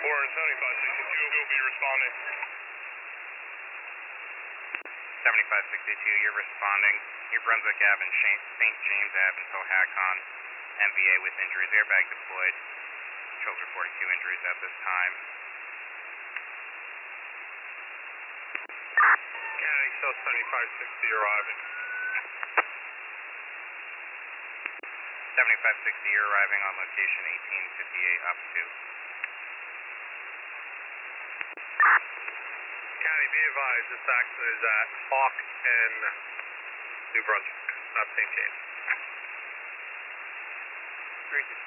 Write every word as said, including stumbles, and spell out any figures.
Warren seventy-five sixty-two will be responding. seventy-five sixty-two, you're responding. New Brunswick Avenue and Saint James Avenue in Powhatan. M V A with injuries. Airbag deployed. Shoulder forty-two injuries at this time. Kennedy, South seventy-five sixty arriving. seventy-five sixty, you're arriving on location eighteen fifty-eight up to. County, be advised, this accident is at Hawk and New Brunswick, not Saint James. three